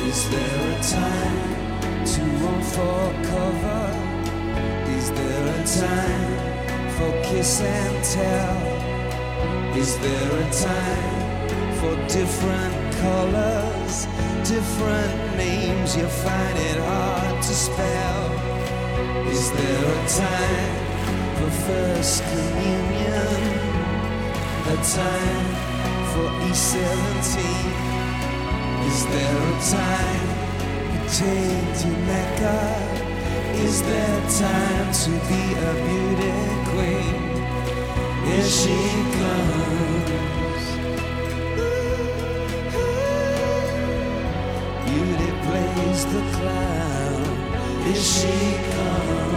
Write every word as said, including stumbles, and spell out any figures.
Is there a time to run for cover? Is there a time for kiss and tell? Is there a time for different colors, different names you find it hard to spell? Is there a time for first communion? A time for E seventeen? Is there a time to take to Mecca? Is there time to be a beauty queen? Here she comes. Beauty plays the clown. Here she comes.